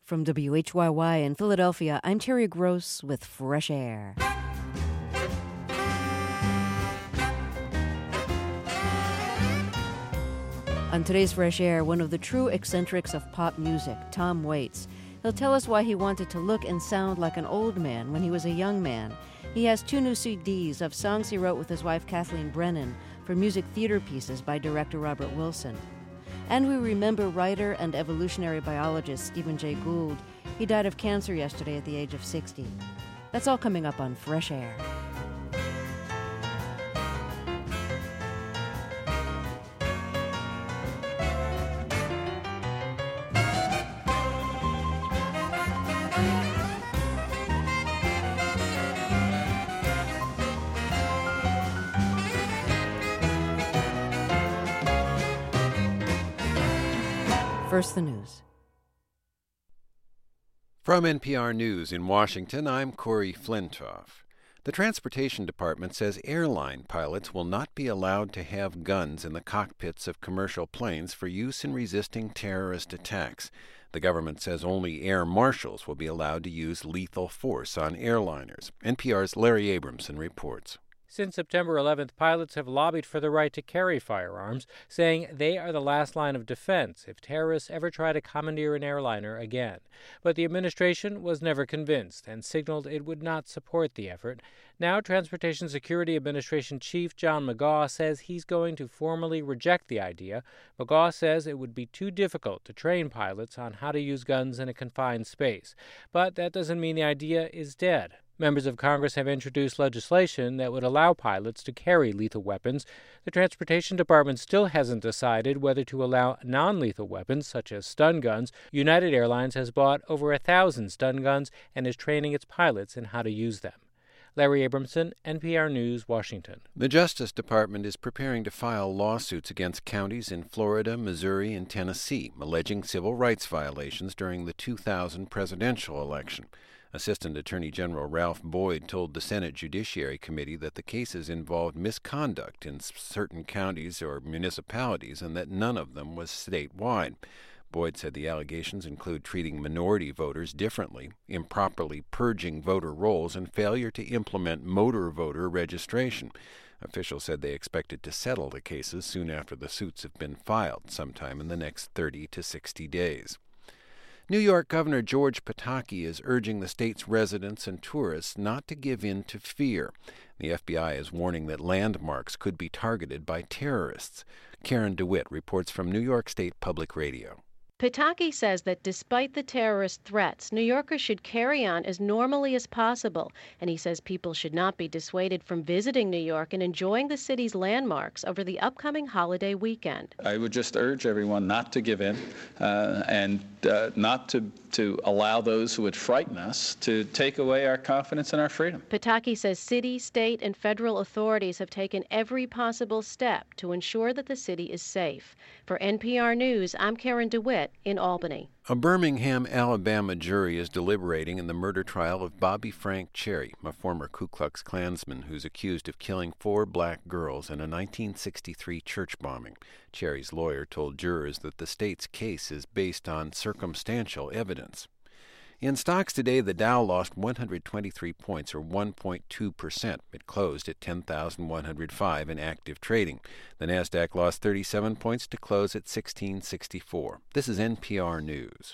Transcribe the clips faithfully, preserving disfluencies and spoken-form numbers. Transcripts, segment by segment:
From W H Y Y in Philadelphia, I'm Terry Gross with Fresh Air. On today's Fresh Air, one of the true eccentrics of pop music, Tom Waits. He'll tell us why he wanted to look and sound like an old man when he was a young man. He has two new C Ds of songs he wrote with his wife Kathleen Brennan for music theater pieces by director Robert Wilson. And we remember writer and evolutionary biologist Stephen Jay Gould. He died of cancer yesterday at the age of sixty. That's all coming up on Fresh Air. First, the news. From N P R News in Washington, I'm Corey Flintoff. The Transportation Department says airline pilots will not be allowed to have guns in the cockpits of commercial planes for use in resisting terrorist attacks. The government says only air marshals will be allowed to use lethal force on airliners. N P R's Larry Abramson reports. Since September eleventh, pilots have lobbied for the right to carry firearms, saying they are the last line of defense if terrorists ever try to commandeer an airliner again. But the administration was never convinced and signaled it would not support the effort. Now, Transportation Security Administration Chief John McGaugh says he's going to formally reject the idea. McGaugh says it would be too difficult to train pilots on how to use guns in a confined space. But that doesn't mean the idea is dead. Members of Congress have introduced legislation that would allow pilots to carry lethal weapons. The Transportation Department still hasn't decided whether to allow non-lethal weapons, such as stun guns. United Airlines has bought over a thousand stun guns and is training its pilots in how to use them. Larry Abramson, N P R News, Washington. The Justice Department is preparing to file lawsuits against counties in Florida, Missouri, and Tennessee, alleging civil rights violations during the two thousand presidential election. Assistant Attorney General Ralph Boyd told the Senate Judiciary Committee that the cases involved misconduct in certain counties or municipalities and that none of them was statewide. Boyd said the allegations include treating minority voters differently, improperly purging voter rolls, and failure to implement motor voter registration. Officials said they expected to settle the cases soon after the suits have been filed, sometime in the next thirty to sixty days. New York Governor George Pataki is urging the state's residents and tourists not to give in to fear. The F B I is warning that landmarks could be targeted by terrorists. Karen DeWitt reports from New York State Public Radio. Pataki says that despite the terrorist threats, New Yorkers should carry on as normally as possible, and he says people should not be dissuaded from visiting New York and enjoying the city's landmarks over the upcoming holiday weekend. I would just urge everyone not to give in uh, and uh, not to, to allow those who would frighten us to take away our confidence and our freedom. Pataki says city, state, and federal authorities have taken every possible step to ensure that the city is safe. For N P R News, I'm Karen DeWitt in Albany. A Birmingham, Alabama jury is deliberating in the murder trial of Bobby Frank Cherry, a former Ku Klux Klansman who's accused of killing four black girls in a nineteen sixty-three church bombing. Cherry's lawyer told jurors that the state's case is based on circumstantial evidence. In stocks today, the Dow lost one hundred twenty-three points, or one point two percent. It closed at ten thousand one hundred five in active trading. The Nasdaq lost thirty-seven points to close at sixteen sixty-four. This is N P R News.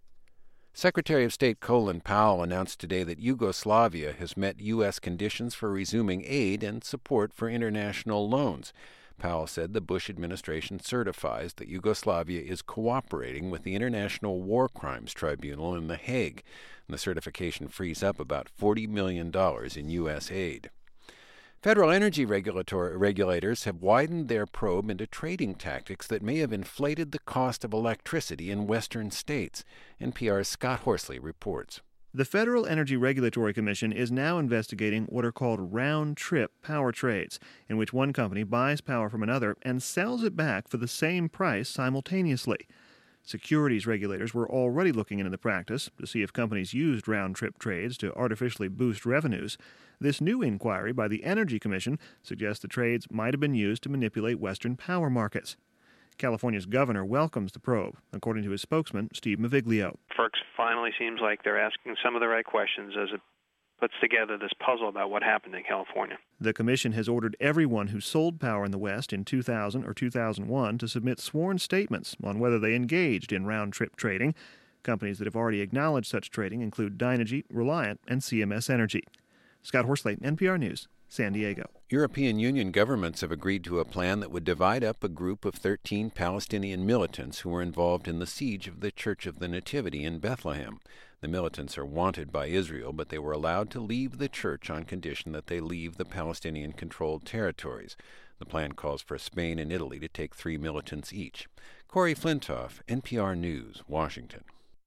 Secretary of State Colin Powell announced today that Yugoslavia has met U S conditions for resuming aid and support for international loans. Powell said the Bush administration certifies that Yugoslavia is cooperating with the International War Crimes Tribunal in The Hague. And the certification frees up about forty million dollars in U S aid. Federal energy regulatory regulators have widened their probe into trading tactics that may have inflated the cost of electricity in western states. N P R's Scott Horsley reports. The Federal Energy Regulatory Commission is now investigating what are called round-trip power trades, in which one company buys power from another and sells it back for the same price simultaneously. Securities regulators were already looking into the practice to see if companies used round-trip trades to artificially boost revenues. This new inquiry by the Energy Commission suggests the trades might have been used to manipulate Western power markets. California's governor welcomes the probe, according to his spokesman, Steve Maviglio. FERC finally seems like they're asking some of the right questions as it puts together this puzzle about what happened in California. The commission has ordered everyone who sold power in the West in two thousand or two thousand one to submit sworn statements on whether they engaged in round-trip trading. Companies that have already acknowledged such trading include Dynegy, Reliant, and C M S Energy. Scott Horsley, N P R News, San Diego. European Union governments have agreed to a plan that would divide up a group of thirteen Palestinian militants who were involved in the siege of the Church of the Nativity in Bethlehem. The militants are wanted by Israel, but they were allowed to leave the church on condition that they leave the Palestinian-controlled territories. The plan calls for Spain and Italy to take three militants each. Corey Flintoff, N P R News, Washington.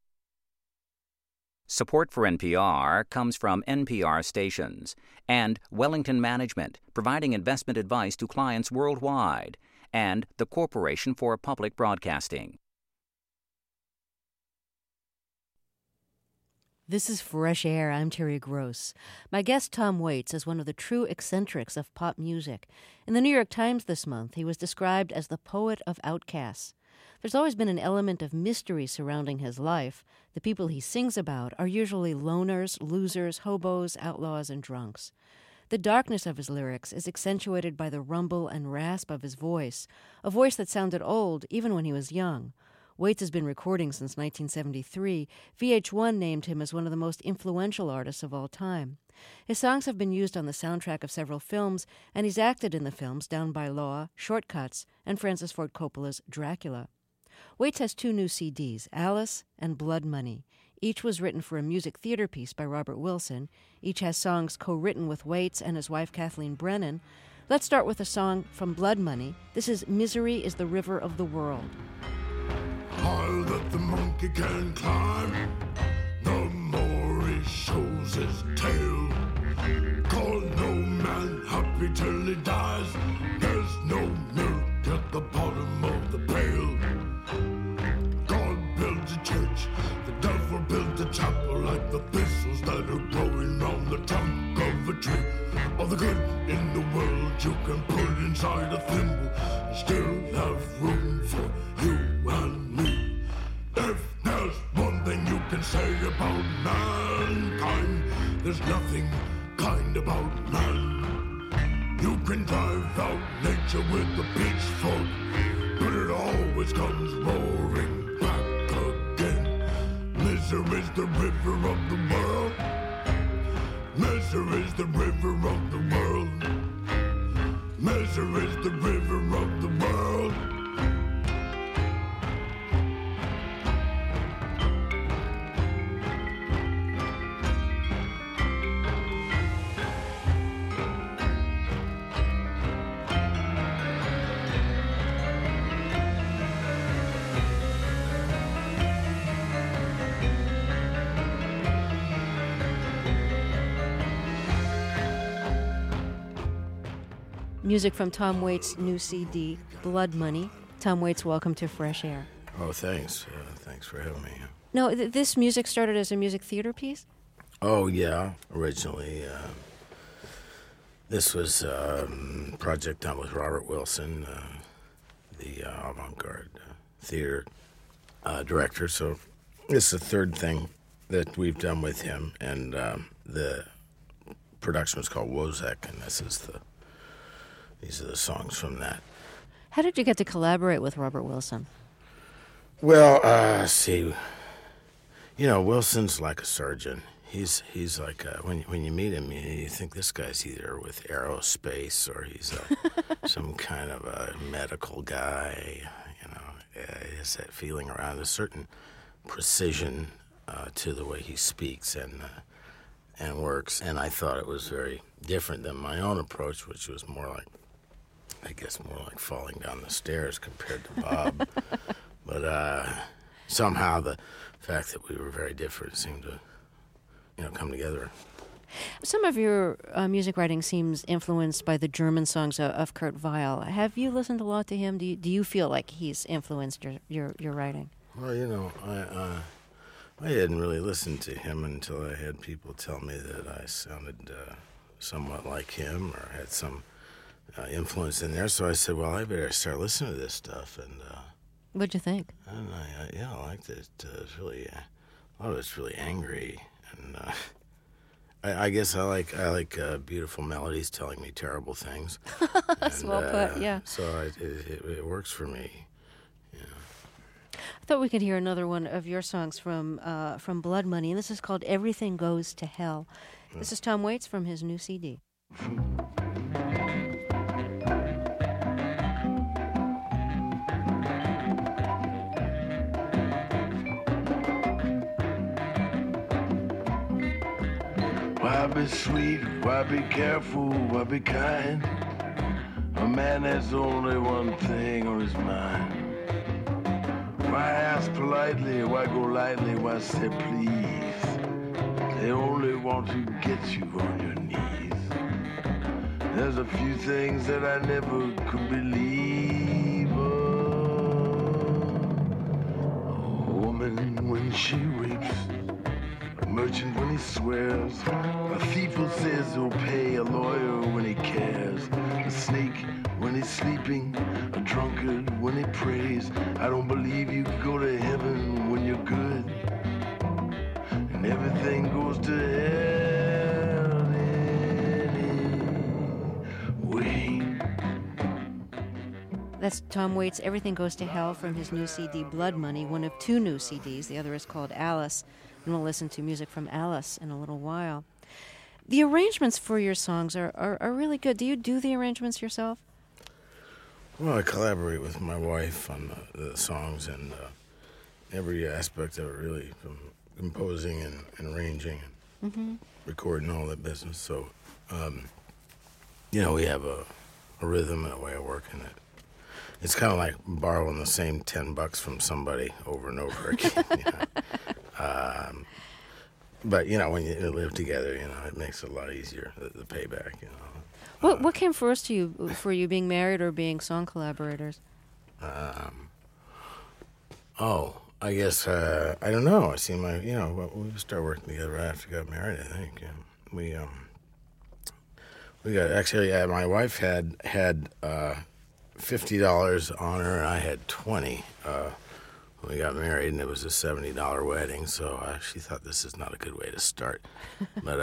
Support for N P R comes from N P R stations and Wellington Management, providing investment advice to clients worldwide, and the Corporation for Public Broadcasting. This is Fresh Air. I'm Terry Gross. My guest, Tom Waits, is one of the true eccentrics of pop music. In the New York Times this month, he was described as the poet of outcasts. There's always been an element of mystery surrounding his life. The people he sings about are usually loners, losers, hobos, outlaws, and drunks. The darkness of his lyrics is accentuated by the rumble and rasp of his voice, a voice that sounded old even when he was young. Waits has been recording since nineteen seventy-three. V H one named him as one of the most influential artists of all time. His songs have been used on the soundtrack of several films, and he's acted in the films Down by Law, Shortcuts, and Francis Ford Coppola's Dracula. Waits has two new C Ds, Alice and Blood Money. Each was written for a music theater piece by Robert Wilson. Each has songs co-written with Waits and his wife Kathleen Brennan. Let's start with a song from Blood Money. This is Misery is the River of the World. Higher that the monkey can climb, the more he shows his tail. Call no man happy till he dies. There's no milk at the bottom of the pail. God builds a church, the devil builds a chapel, like the thistles that are growing round the trunk of a tree. All the good in the world you can put inside a thimble and still have room for you and me. If there's one thing you can say about mankind, there's nothing kind about man. You can drive out nature with a pitchfork, but it always comes roaring back again. Misery is the river of the world. Misery is the river of the world. Misery is the river of the world. Music from Tom Waits' new C D, Blood Money. Tom Waits, welcome to Fresh Air. Oh, thanks. Uh, thanks for having me. No, th- this music started as a music theater piece? Oh, yeah. Originally, uh, this was a um, project done with Robert Wilson, uh, the uh, avant-garde uh, theater uh, director. So this is the third thing that we've done with him, and um, the production was called Wozek, and this is the these are the songs from that. How did you get to collaborate with Robert Wilson? Well, uh, see, you know, Wilson's like a surgeon. He's he's like uh, when when you meet him, you, you think this guy's either with aerospace or he's a, some kind of a medical guy. You know, uh, he has that feeling around a certain precision uh, to the way he speaks and uh, and works. And I thought it was very different than my own approach, which was more like, I guess, more like falling down the stairs compared to Bob. But uh, somehow the fact that we were very different seemed to, you know, come together. Some of your uh, music writing seems influenced by the German songs of, of Kurt Weill. Have you listened a lot to him? Do you, do you feel like he's influenced your your, your writing? Well, you know, I uh, I hadn't really listened to him until I had people tell me that I sounded uh, somewhat like him or had some uh, influence in there. So I said, well, I better start listening to this stuff. And uh, what'd you think? And I, I, yeah, I liked it. Uh, it's really, uh, a lot of it's really angry, and uh, I, I guess I like I like uh, beautiful melodies telling me terrible things. That's and, well uh, put. Yeah. So I, it, it, it works for me. I thought we could hear another one of your songs from uh, from Blood Money, and this is called "Everything Goes to Hell." Yeah. This is Tom Waits from his new C D. Why be sweet? Why be careful? Why be kind? A man has only one thing on his mind. Why ask politely? Why go lightly? Why say please? They only want to get you on your knees. There's a few things that I never could believe. Oh, a woman when she rapes, a merchant when he swears, a thief who says he'll pay, a lawyer when he cares, a snake when he's sleeping, a drunkard when he prays. I don't believe you go to heaven when you're good, and everything goes to hell anyway. That's Tom Waits' Everything Goes to Hell from his new C D, Blood Money, one of two new C Ds. The other is called Alice, and we'll listen to music from Alice in a little while. The arrangements for your songs are, are, are really good. Do you do the arrangements yourself? Well, I collaborate with my wife on the, the songs and uh, every aspect of it, really, from composing and, and arranging and mm-hmm. recording, all that business. So, um, you know, we have a, a rhythm and a way of working it. It's kind of like borrowing the same ten bucks from somebody over and over again. You know? um, but, you know, when you live together, you know, it makes it a lot easier, the, the payback, you know. What what came first to you, for you, being married or being song collaborators? Um, oh, I guess, uh, I don't know. I see my, you know, we started working together right after we got married, I think. Yeah. We, um, we got, actually, uh, my wife had, had uh, fifty dollars on her, and I had twenty uh, when we got married, and it was a seventy dollar wedding, so uh, she thought this is not a good way to start. But,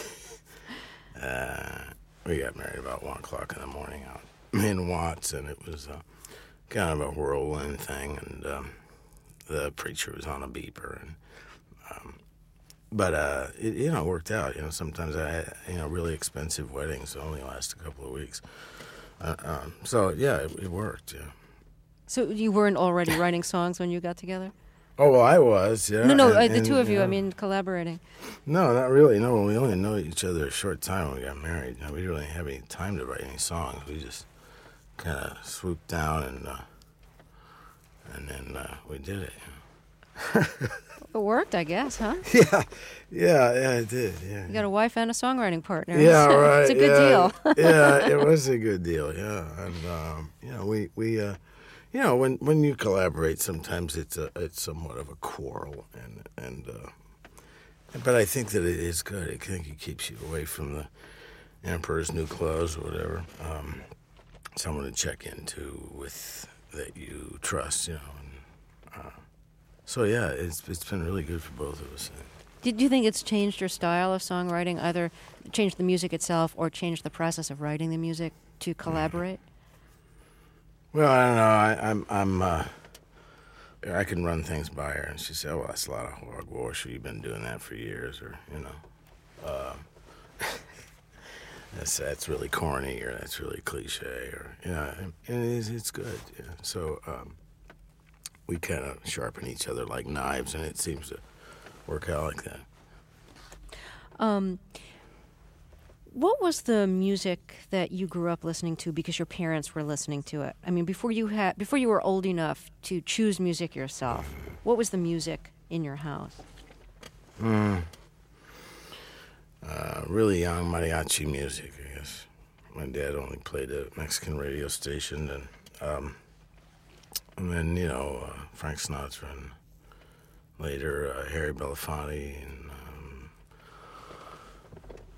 uh, uh we got married about one o'clock in the morning out in Watts, and it was uh, kind of a whirlwind thing. And um, the preacher was on a beeper, and um, but uh, it, you know, worked out. You know, sometimes I, you know, really expensive weddings only last a couple of weeks. Uh, um, so yeah, it, it worked. Yeah. So you weren't already writing songs when you got together? Oh, well, I was, yeah. No, no, and, uh, the and, two of you, know, I mean, collaborating. No, not really. No, we only know each other a short time when we got married. You know, we didn't really have any time to write any songs. We just kind of swooped down and uh, and then uh, we did it. You know. It worked, I guess, huh? Yeah, yeah, yeah, it did, yeah. You got a wife and a songwriting partner. Yeah, right. It's a good yeah, deal. Yeah, it was a good deal, yeah. And, um, you know, we... we uh, You know, when, when you collaborate, sometimes it's a, it's somewhat of a quarrel, and and uh, but I think that it is good. I think it keeps you away from the Emperor's New Clothes or whatever. Um, someone to check into with that you trust, you know. And, uh, so yeah, it's it's been really good for both of us. Did you think it's changed your style of songwriting, either changed the music itself or changed the process of writing the music to collaborate? Well, I don't know. I, I'm, I'm, uh, I can run things by her, and she said, "Oh, well, that's a lot of hogwash. You've been doing that for years," or you know, uh, that's that's really corny, or that's really cliche, or you know, and it is, it's good. Yeah. So um, we kind of sharpen each other like knives, and it seems to work out like that. Um. What was the music that you grew up listening to because your parents were listening to it? I mean, before you had, before you were old enough to choose music yourself, what was the music in your house? Mm. Uh, really young mariachi music, I guess. My dad only played a Mexican radio station, and um, and then you know uh, Frank Sinatra, and later uh, Harry Belafonte, and.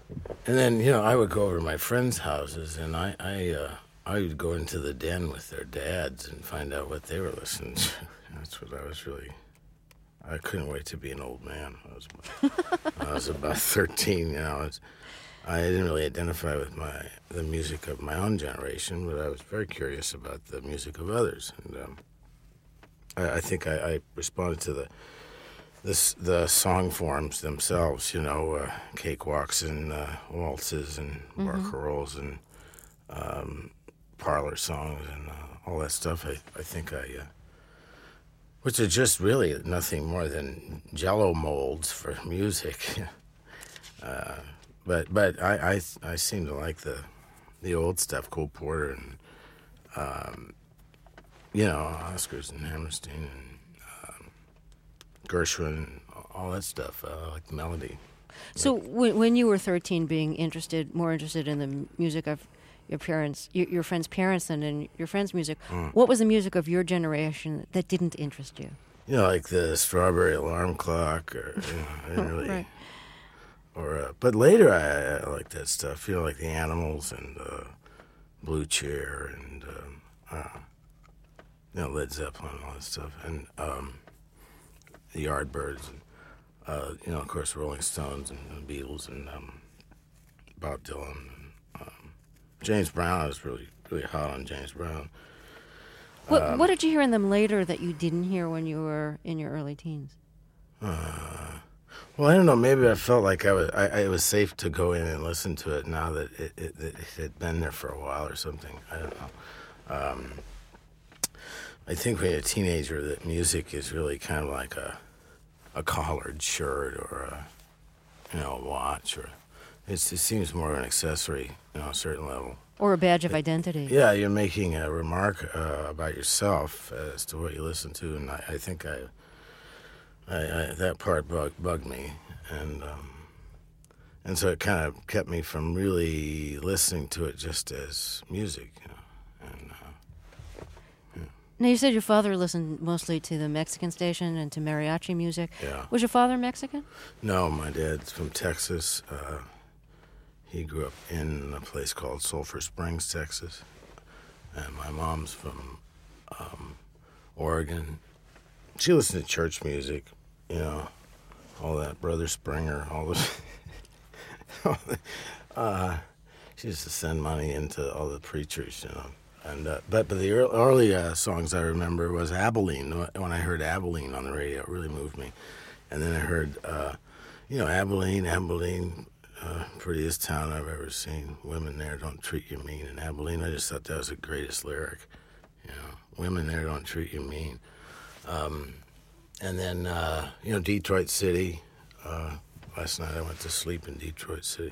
and then, you know, I would go over to my friends' houses, and I I, uh, I would go into the den with their dads and find out what they were listening to. That's what I was really... I couldn't wait to be an old man. I was, I was about thirteen, you know. I, was, I didn't really identify with my the music of my own generation, but I was very curious about the music of others. And um, I, I think I, I responded to the this, the song forms themselves, you know, uh, cakewalks and uh, waltzes and Mm-hmm. barcarolles and um, parlor songs and uh, all that stuff. I, I think I... Uh, which are just really nothing more than Jell-O molds for music. uh, but but I, I I seem to like the the old stuff, Cole Porter and um, you know, Oscars and Hammerstein and um, Gershwin and all that stuff. Uh, I like the melody. So when when you were thirteen, being interested, more interested in the music of your parents, your, your friends' parents, than in your friends' music, Mm. what was the music of your generation that didn't interest you? You know, like the Strawberry Alarm Clock, or you know, I didn't really. Right. Or uh, but later I, I like that stuff. You know, like the Animals and uh, Blue Chair and um, uh, you know, Led Zeppelin and all that stuff, and um, the Yardbirds, and uh, you know, of course, Rolling Stones and the Beatles and um, Bob Dylan. And, um, James Brown, I was really really hot on James Brown. What Um, What did you hear in them later that you didn't hear when you were in your early teens? Uh, well, I don't know. Maybe I felt like I was. I, I, it was safe to go in and listen to it now that it, it, it had been there for a while or something. I don't know. Um, I think when you're a teenager, that music is really kind of like a a collared shirt or a you know a watch, or it's, it seems more of an accessory, you know, a certain level. Or a badge of identity? Yeah, you're making a remark uh, about yourself as to what you listen to, and I, I think I. I, I, that part bug, bugged me, and um, and so it kind of kept me from really listening to it just as music, you know. And uh, yeah. Now, you said your father listened mostly to the Mexican station and to mariachi music. Yeah. Was your father Mexican? No, my dad's from Texas. Uh, he grew up in a place called Sulphur Springs, Texas, and my mom's from um, Oregon. She listened to church music. You know, all that Brother Springer, all the, all the uh, she used to send money into all the preachers, you know. And uh, but but the early, early uh, songs I remember was Abilene. When I heard Abilene on the radio, it really moved me. And then I heard, uh, you know, Abilene, Abilene, uh, prettiest town I've ever seen. Women there don't treat you mean. In Abilene, I just thought that was the greatest lyric. You know, women there don't treat you mean. Um, And then, uh, you know, Detroit City. Uh, last night I went to sleep in Detroit City.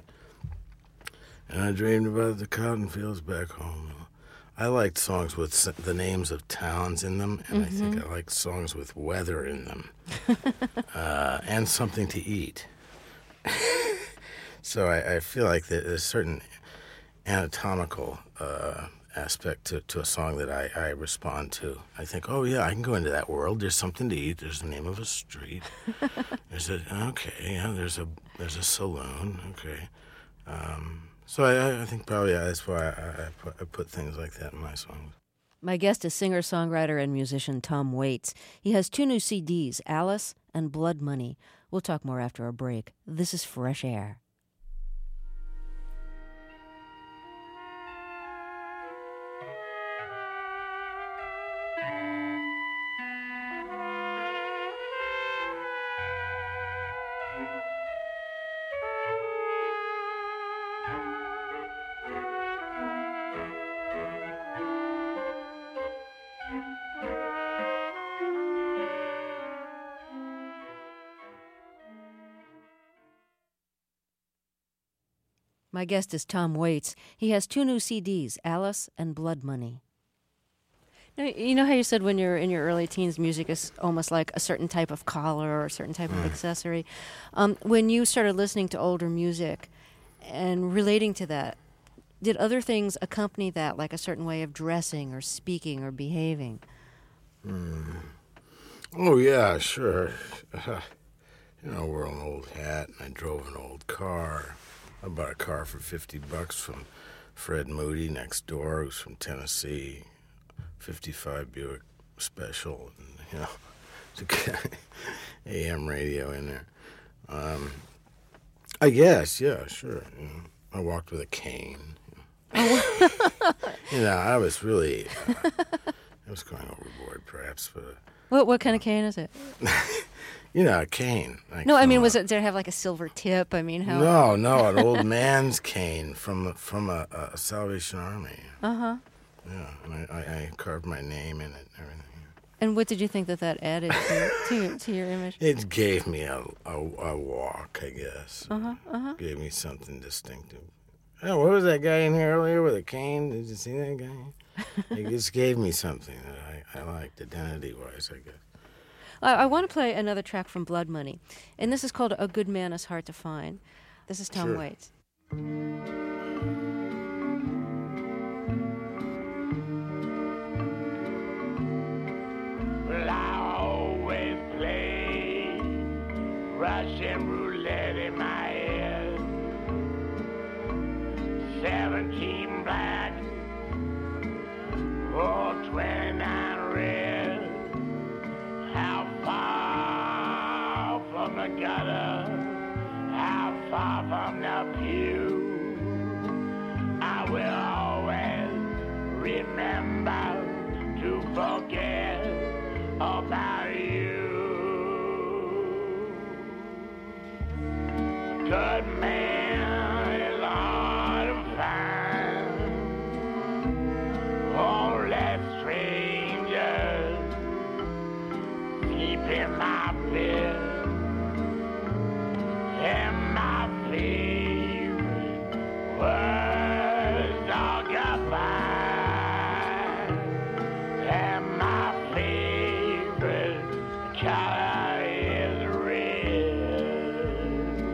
And I dreamed about the cotton fields back home. I liked songs with the names of towns in them, and mm-hmm. I think I liked songs with weather in them. uh, and something to eat. So I, I feel like there's a certain anatomical uh, aspect to, to a song that I, I respond to. I think, oh yeah, I can go into that world. There's something to eat. There's the name of a street. There's a okay, yeah. There's a there's a saloon. Okay, um, so I, I think probably that's why I, I, put, I put things like that in my songs. My guest is singer, songwriter, and musician Tom Waits. He has two new C Ds, Alice and Blood Money. We'll talk more after a break. This is Fresh Air. My guest is Tom Waits. He has two new C Ds, Alice and Blood Money. Now, you know how you said when you're in your early teens, music is almost like a certain type of collar or a certain type mm. of accessory. Um, when you started listening to older music and relating to that, did other things accompany that, like a certain way of dressing or speaking or behaving? Mm. Oh, yeah, sure. Uh, you know, I wore an old hat and I drove an old car. I bought a car for fifty bucks from Fred Moody next door, who's from Tennessee. fifty-five Buick Special, and, you know, A M radio in there. Um, I guess, yeah, sure. You know, I walked with a cane. You know, you know I was really, uh, I was going overboard, perhaps, but. Uh, What what kind of cane is it? You know, a cane. Like no, I mean, a, was it? Did it have like a silver tip? I mean, how? No, no, an old man's cane from from a, a Salvation Army. Uh huh. Yeah, and I, I, I carved my name in it and everything. And what did you think that that added to to, to your image? It gave me a, a, a walk, I guess. Uh huh. Uh huh. Gave me something distinctive. Oh, what was that guy in here earlier with a cane? Did you see that guy? It just gave me something that I, I liked, identity-wise, I guess. I, I want to play another track from Blood Money, and this is called "A Good Man Is Hard to Find." This is Tom Sure. Waits. Well, I always play Russian roulette in my head. Seventeen black, or twenty-nine red. How far from the gutter? How far from the pew? I will always remember to forget about you. Good man is hard to find. Only strangers sleep in my bed. And my favorite was dog goodbye. And my favorite color is red.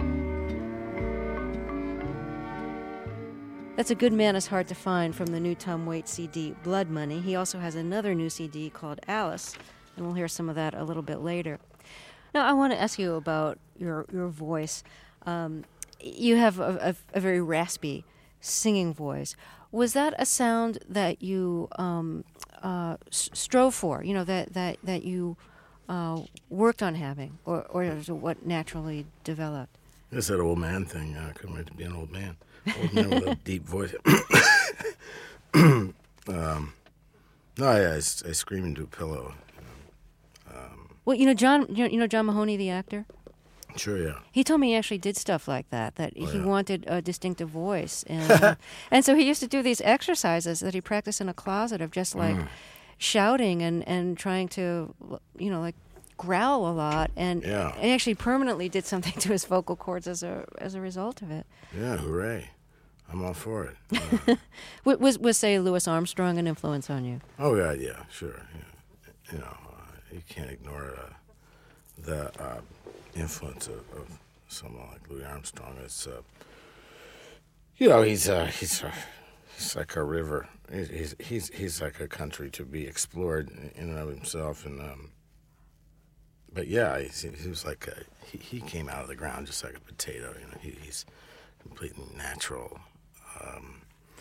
That's A Good Man Is Hard to Find from the new Tom Waits C D, Blood Money. He also has another new C D called Alice, and we'll hear some of that a little bit later. Now, I want to ask you about your your voice. Um, you have a, a, a very raspy singing voice. Was that a sound that you um, uh, s- strove for? You know, that that that you uh, worked on having, or or is it what naturally developed? It's that old man thing. I couldn't wait to be an old man. Old man with a deep voice. um, no, I, I, I scream into a pillow. Um, Well, you know John. You know, you know John Mahoney, the actor. Sure, yeah. He told me he actually did stuff like that. That Oh, he yeah. wanted a distinctive voice, and uh, and so he used to do these exercises that he practiced in a closet of just like Mm. shouting and, and trying to, you know, like growl a lot, and Yeah. he actually permanently did something to his vocal cords as a as a result of it. Yeah, hooray. I'm all for it. Uh, W- Was was say Louis Armstrong an influence on you? oh, yeah, yeah, sure. Yeah. You know, uh, you can't ignore uh, the uh, influence of, of someone like Louis Armstrong. It's, uh, you know, he's uh, he's uh, he's like a river. He's, he's he's he's like a country to be explored in and of himself. And um, but yeah, he's, he was like a, he he came out of the ground just like a potato. You know, he, he's completely natural. Um,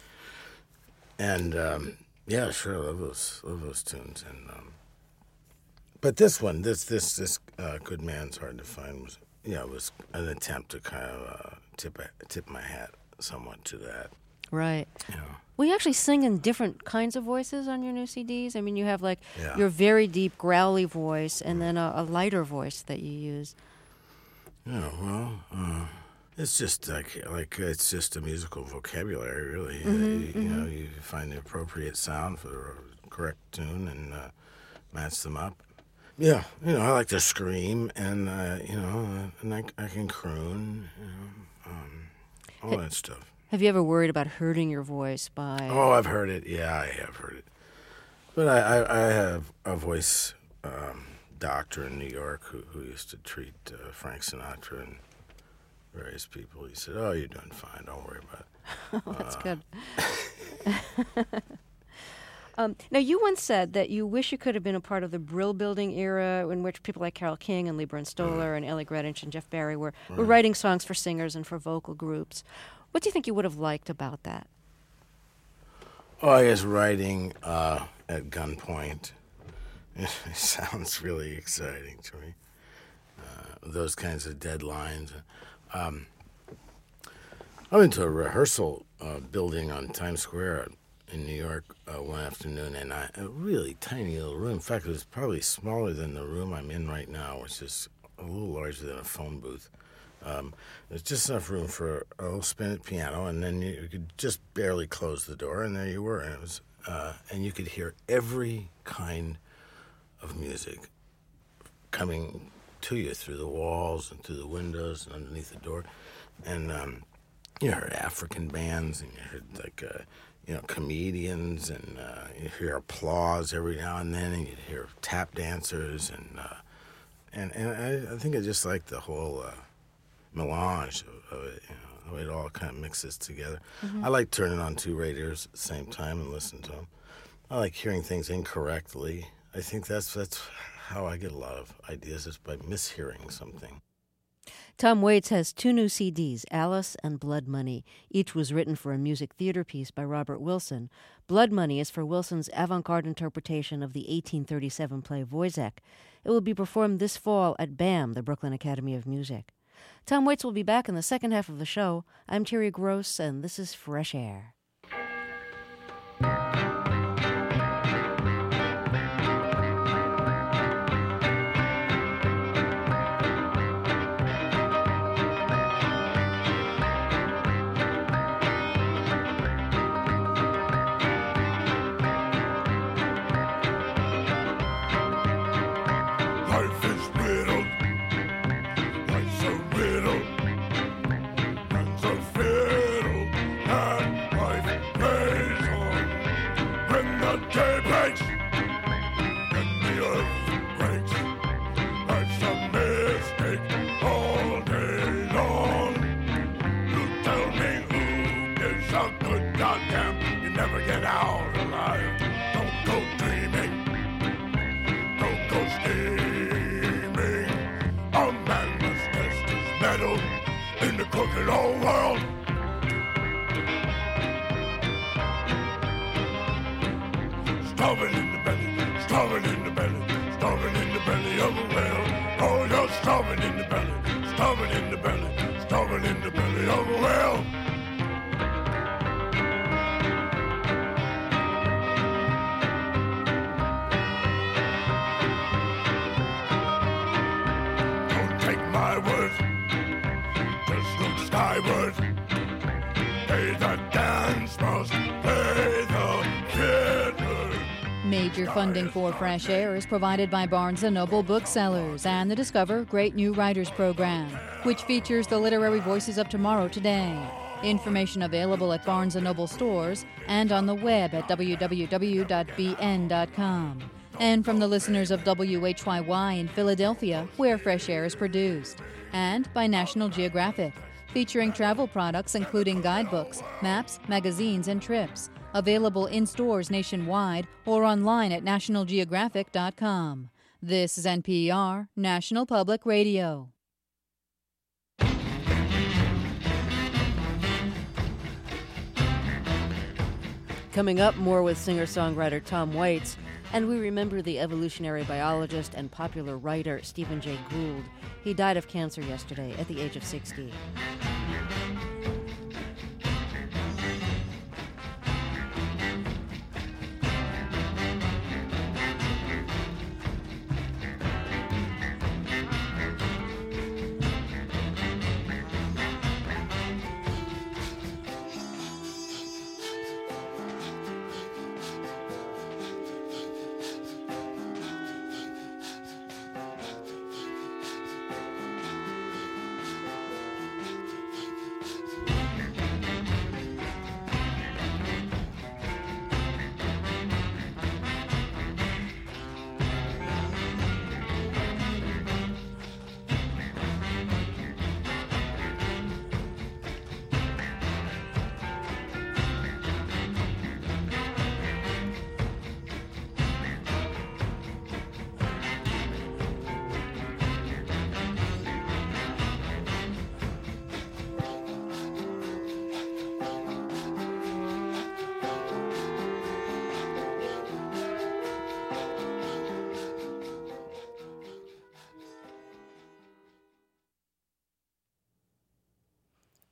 and um, yeah, sure, love those love those tunes. And um, but this one, this this this uh, Good Man's Hard to Find was yeah was an attempt to kind of uh, tip a, tip my hat somewhat to that. Right. You know. Well, you actually sing in different kinds of voices on your new C Ds. I mean, you have like Yeah. your very deep, growly voice, and then a, a lighter voice that you use. Yeah, well, uh, it's just like like it's just a musical vocabulary, really. Mhm, Uh, you, you mhm. know, you find the appropriate sound for the correct tune and uh, match them up. Yeah, you know, I like to scream, and uh, you know, uh, and I, I can croon, you know, um, all Hey- that stuff. Have you ever worried about hurting your voice by? Oh, I've heard it. Yeah, I have heard it. But I, I, I have a voice um, doctor in New York who, who used to treat uh, Frank Sinatra and various people. He said, "Oh, you're doing fine. Don't worry about it." Oh, that's Uh, good. Um, now, you once said that you wish you could have been a part of the Brill Building era in which people like Carole King and Lieber and Stoller right. and Ellie Greenwich and Jeff Barry were, right. were writing songs for singers and for vocal groups. What do you think you would have liked about that? Oh, I guess writing uh, at gunpoint. It sounds really exciting to me. Uh, those kinds of deadlines. Um, I went to a rehearsal uh, building on Times Square in New York uh, one afternoon, and I, a really tiny little room. In fact, it was probably smaller than the room I'm in right now, which is a little larger than a phone booth. Um, there's just enough room for a little spinet piano, and then you, you could just barely close the door, and there you were. And it was, uh, and you could hear every kind of music coming to you through the walls and through the windows and underneath the door. And um, you heard African bands, and you heard like uh, you know comedians, and uh, you hear applause every now and then, and you'd hear tap dancers, and uh, and and I, I think I just like the whole uh, melange of, of it, you know, the way it all kind of mixes together. Mm-hmm. I like turning on two radios at the same time and listening to them. I like hearing things incorrectly. I think that's that's how I get a lot of ideas, is by mishearing something. Tom Waits has two new C Ds, Alice and Blood Money. Each was written for a music theater piece by Robert Wilson. Blood Money is for Wilson's avant-garde interpretation of the eighteen thirty-seven play Wojciech. It will be performed this fall at BAM, the Brooklyn Academy of Music. Tom Waits will be back in the second half of the show. I'm Terry Gross, and this is Fresh Air. Major funding for Fresh Air is provided by Barnes and Noble Booksellers and the Discover Great New Writers program, which features the literary voices of tomorrow today. Information available at Barnes and Noble stores and on the web at w w w dot b n dot com. And from the listeners of W H Y Y in Philadelphia, where Fresh Air is produced. And by National Geographic, featuring travel products including guidebooks, maps, magazines, and trips. Available in stores nationwide or online at national geographic dot com. This is N P R, National Public Radio. Coming up, more with singer-songwriter Tom Waits, and we remember the evolutionary biologist and popular writer Stephen Jay Gould. He died of cancer yesterday at the age of sixty.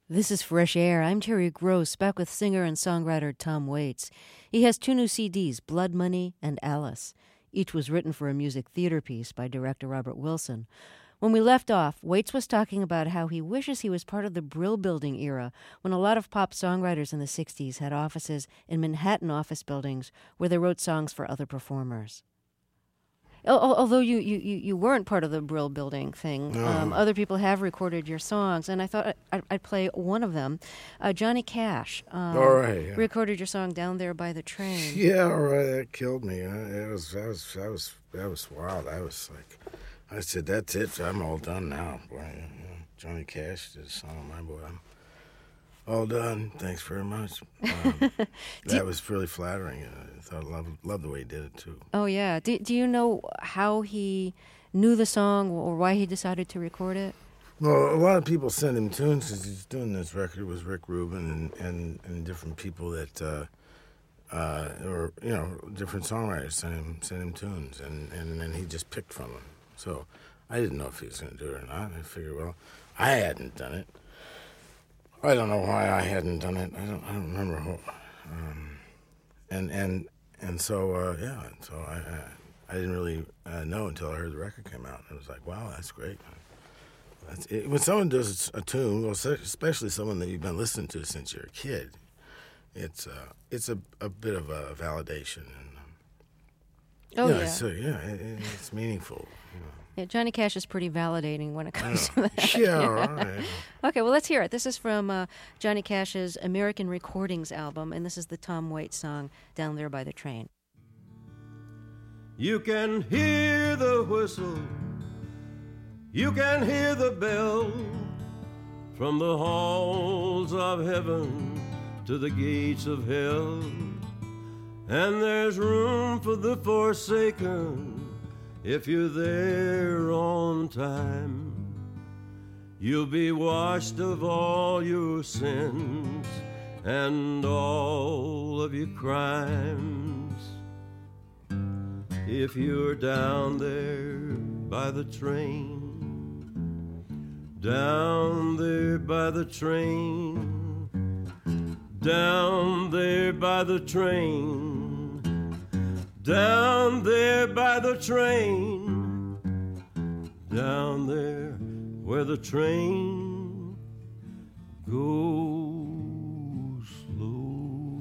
This is Fresh Air. I'm Terry Gross, back with singer and songwriter Tom Waits. He has two new C Ds, Blood Money and Alice. Each was written for a music theater piece by director Robert Wilson. When we left off, Waits was talking about how he wishes he was part of the Brill Building era, when a lot of pop songwriters in the sixties had offices in Manhattan office buildings where they wrote songs for other performers. Although you, you, you weren't part of the Brill Building thing, No. um, other people have recorded your songs, and I thought I'd, I'd play one of them. Uh, Johnny Cash um, All right, yeah. recorded your song "Down There by the Train." Yeah, all right, that killed me. Uh, It was, that was, that was, that was wild. I was like, I said, that's it. I'm all done now. Boy, you know, Johnny Cash did a song of my boy. I'm all done. Thanks very much. Um, that was really flattering. I thought, love, love the way he did it too. Oh yeah. Do Do you know how he knew the song or why he decided to record it? Well, a lot of people send him tunes because he's doing this record. It was Rick Rubin and, and, and different people that, uh, uh, or you know, different songwriters sent him sent him tunes, and, and then he just picked from them. So I didn't know if he was going to do it or not. I figured, well, I hadn't done it. I don't know why I hadn't done it. I don't. I don't remember. Who, um, and and and so uh, yeah. So I, I I didn't really uh, know until I heard the record came out. I was like, wow, that's great. That's it. When someone does a tune, well, especially someone that you've been listening to since you're a kid, it's uh, it's a, a bit of a validation. And, um, Oh yeah. yeah. So yeah, it, it, it's meaningful. You know. Yeah, Johnny Cash is pretty validating when it comes to that. Yeah, all right. Okay, well, let's hear it. This is from uh, Johnny Cash's American Recordings album, and this is the Tom Waits song, Down There by the Train. You can hear the whistle, you can hear the bell, from the halls of heaven to the gates of hell, and there's room for the forsaken. If you're there on time, you'll be washed of all your sins and all of your crimes. If you're down there by the train, down there by the train, down there by the train, down there by the train, down there where the train goes slow.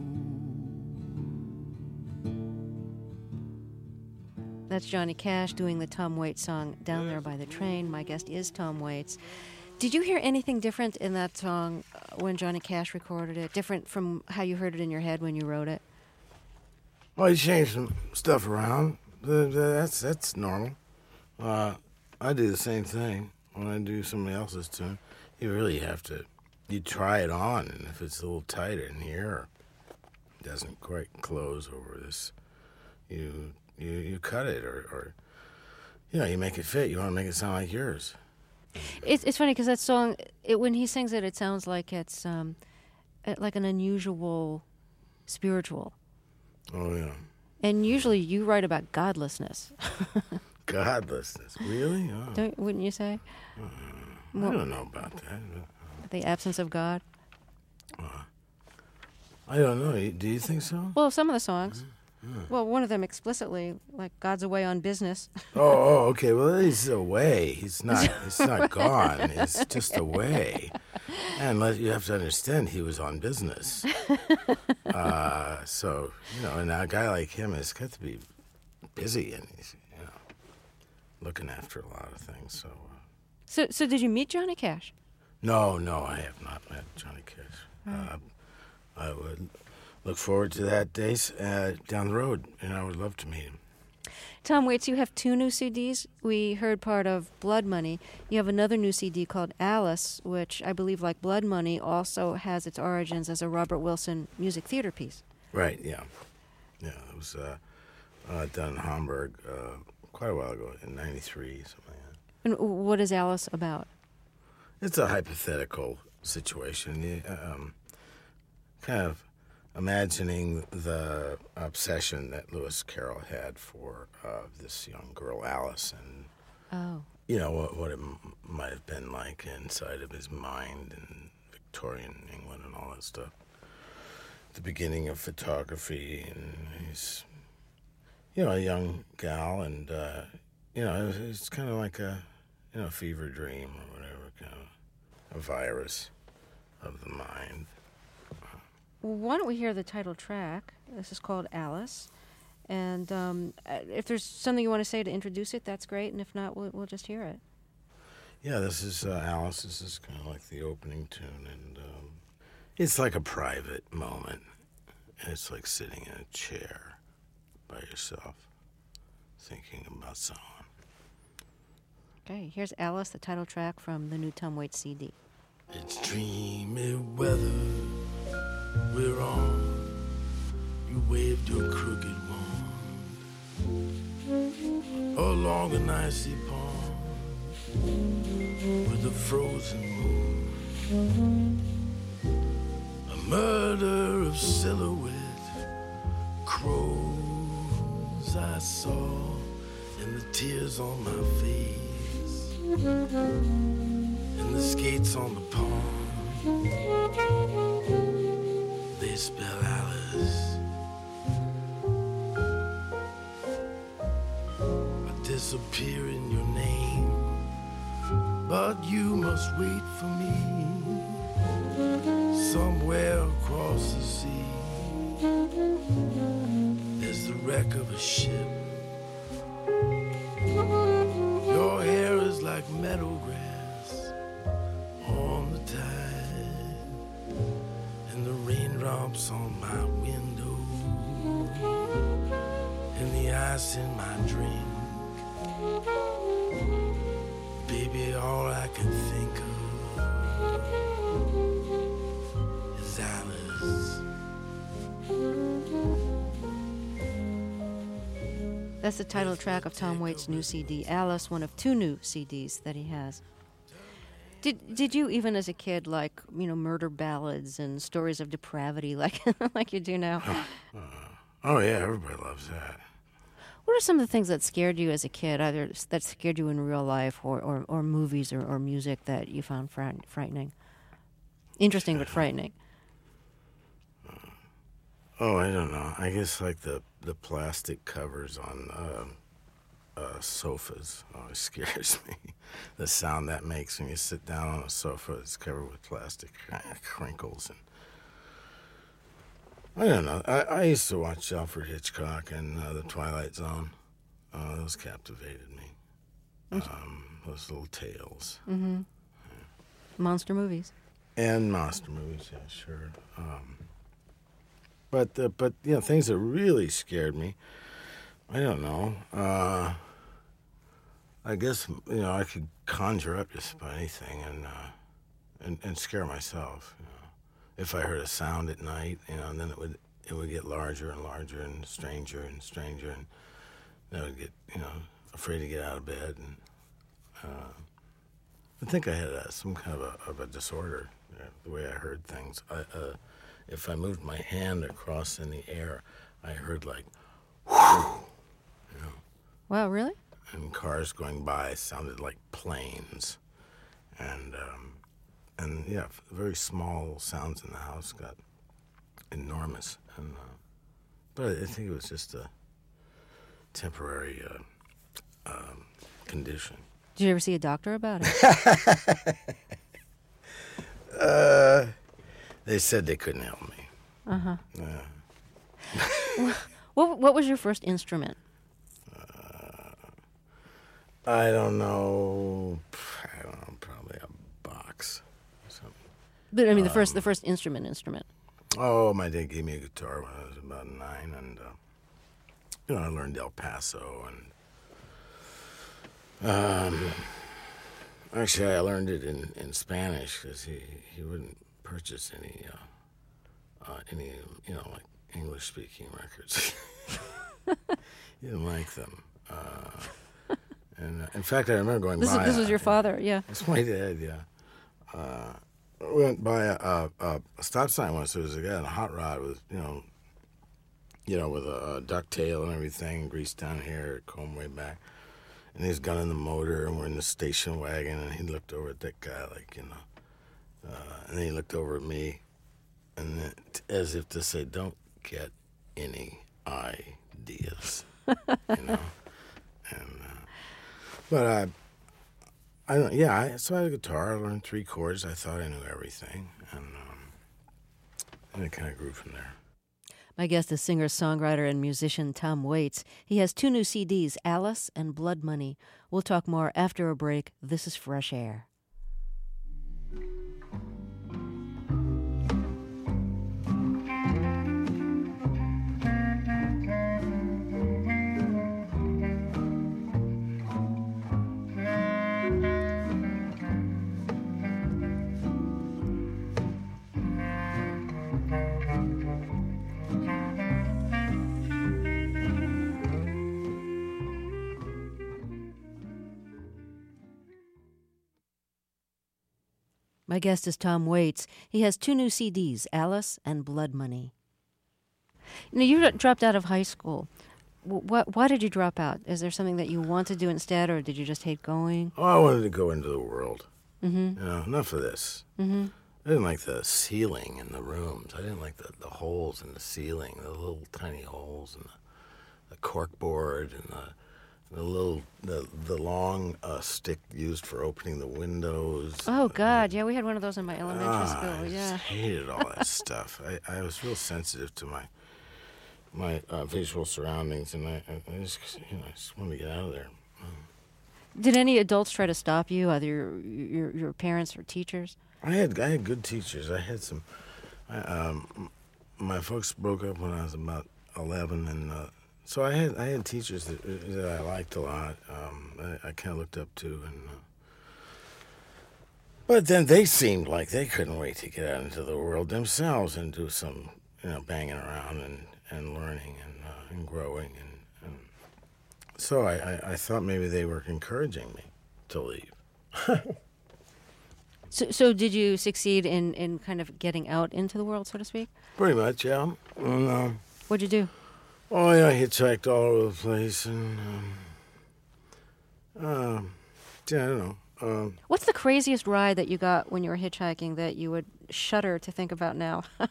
That's Johnny Cash doing the Tom Waits song, Down There by the Train. My guest is Tom Waits. Did you hear anything different in that song uh, when Johnny Cash recorded it, different from how you heard it in your head when you wrote it? Well, he changed some stuff around. The, the, that's that's normal. Uh, I do the same thing when I do somebody else's tune. You really have to, you try it on, and if it's a little tighter in here, or doesn't quite close over this, you you, you cut it, or, or you know, you make it fit. You want to make it sound like yours. It's it's funny because that song, it, when he sings it, it sounds like it's um, uh, like an unusual spiritual. Oh, yeah. And usually you write about godlessness. Godlessness, really? Oh. Don't, wouldn't you say? Uh, Well- I don't know about that. The absence of God? Uh, I don't know. You- Do you think so? Well, some of the songs. Yeah. Well, one of them explicitly, like God's away on business. Oh, oh, okay. Well, he's away. He's not. He's not gone. He's just away. And let, you have to understand, he was on business. Uh, so you know, and a guy like him has got to be busy, and he's you know looking after a lot of things. So. Uh, So, so did you meet Johnny Cash? no, no, I have not met Johnny Cash. Uh, I would look forward to that day uh, down the road, and I would love to meet him. Tom Waits, you have two new C Ds. We heard part of Blood Money. You have another new C D called Alice, which I believe, like Blood Money, also has its origins as a Robert Wilson music theater piece. Right, yeah. Yeah, it was uh, uh, done in Hamburg uh, quite a while ago, in ninety-three, something like that. And what is Alice about? It's a hypothetical situation. Um, kind of imagining the obsession that Lewis Carroll had for uh, this young girl, Alice, and Oh. you know what, what it m- might have been like inside of his mind, and Victorian England and all that stuff. The beginning of photography, and he's, you know, a young gal, and, uh, you know, it's, it's kind of like a, you know, fever dream or whatever, kind of a virus of the mind. Well, why don't we hear the title track? This is called Alice. And um, if there's something you want to say to introduce it, that's great. And if not, we'll, we'll just hear it. Yeah, this is uh, Alice. This is kind of like the opening tune, and um, it's like a private moment. It's like sitting in a chair by yourself, thinking about someone. Okay, here's Alice, the title track from the new Tom Waits C D. It's dreamy weather we're on. You waved your crooked wand along an icy pond with a frozen moon. A murder of silhouette crows I saw, and the tears on my face, and the skates on the pond, they spell Alice. I disappear in your name, but you must wait for me somewhere across the sea. There's the wreck of a ship. Your hair is like meadow grass on the tide, and the raindrops on my window, and the ice in my drink. Baby, all I can think of is Alice. That's the title track of Tom Waits' new C D, Alice, one of two new C Ds that he has. Did did you, even as a kid, like, you know, murder ballads and stories of depravity like like you do now? Uh, oh, yeah, everybody loves that. What are some of the things that scared you as a kid, either that scared you in real life or, or, or movies or, or music that you found fright- frightening? Interesting but frightening. Oh, I don't know. I guess like the, the plastic covers on uh, uh, sofas always scares me. The sound that makes when you sit down on a sofa that's covered with plastic crinkles. And I don't know. I, I used to watch Alfred Hitchcock and uh, The Twilight Zone. Uh, those captivated me. Um, those little tales. Mm-hmm. Yeah. Monster movies. And monster movies, yeah, sure. Um, but, uh, but you know, things that really scared me, I don't know. Uh, I guess, you know, I could conjure up just about anything and, uh, and, and scare myself, you know. If I heard a sound at night, you know, and then it would it would get larger and larger and stranger and stranger, and I would get, you know, afraid to get out of bed. And uh, I think I had a, some kind of a, of a disorder, you know, the way I heard things. I, uh, if I moved my hand across in the air, I heard like, whoo, you know. Wow, really? And cars going by sounded like planes, and. Um, And, yeah, very small sounds in the house got enormous. And, uh, but I think it was just a temporary uh, um, condition. Did you ever see a doctor about it? uh, they said they couldn't help me. Uh-huh. Yeah. what, what was your first instrument? Uh, I don't know. I don't know, probably a box. But I mean, the um, first the first instrument instrument. Oh, my dad gave me a guitar when I was about nine, and uh, you know, I learned El Paso, and um, actually, I learned it in, in Spanish because he, he wouldn't purchase any uh, uh, any you know like English speaking records. He didn't like them. Uh, and uh, in fact, I remember going this by. Is, this was uh, your father, yeah. It's my dad, yeah. Uh, went by a, a, a stop sign once. There was a guy in a hot rod with, you know, you know, with a, a ducktail and everything, greased down here, comb way back, and he's gunning the motor, and we're in the station wagon, and he looked over at that guy like, you know, Uh, and then he looked over at me, and then, as if to say, "Don't get any ideas," you know. And uh, but I, I don't. Yeah. I, so I had a guitar. I learned three chords. I thought I knew everything, and um, and it kind of grew from there. My guest is singer, songwriter, and musician Tom Waits. He has two new C Ds, Alice and Blood Money. We'll talk more after a break. This is Fresh Air. My guest is Tom Waits. He has two new C Ds, Alice and Blood Money. You know, you dropped out of high school. What? Why did you drop out? Is there something that you want to do instead, or did you just hate going? Oh, I wanted to go into the world. Mm-hmm. You know, enough of this. Mm-hmm. I didn't like the ceiling in the rooms. I didn't like the, the holes in the ceiling, the little tiny holes, and the, the cork board, and the the little the the long uh, stick used for opening the windows. Oh God, yeah, we had one of those in my elementary ah, school. I Yeah, just hated all that stuff. I, I was real sensitive to my my uh, visual surroundings, and I, I just you know I just wanted to get out of there. Did any adults try to stop you, either your your, your parents or teachers? I had I had good teachers. I had some. I, um, my folks broke up when I was about eleven, and uh, so I had I had teachers that that I liked a lot. Um, I, I kind of looked up to, and uh, but then they seemed like they couldn't wait to get out into the world themselves and do some, you know, banging around and, and learning and uh, and growing, and, and so I, I, I thought maybe they were encouraging me to leave. So, so did you succeed in, in kind of getting out into the world, so to speak? Pretty much, yeah. And, um, What'd you do? Oh, yeah, I hitchhiked all over the place, and um, uh, yeah, I don't know. Um, What's the craziest ride that you got when you were hitchhiking that you would shudder to think about now? uh,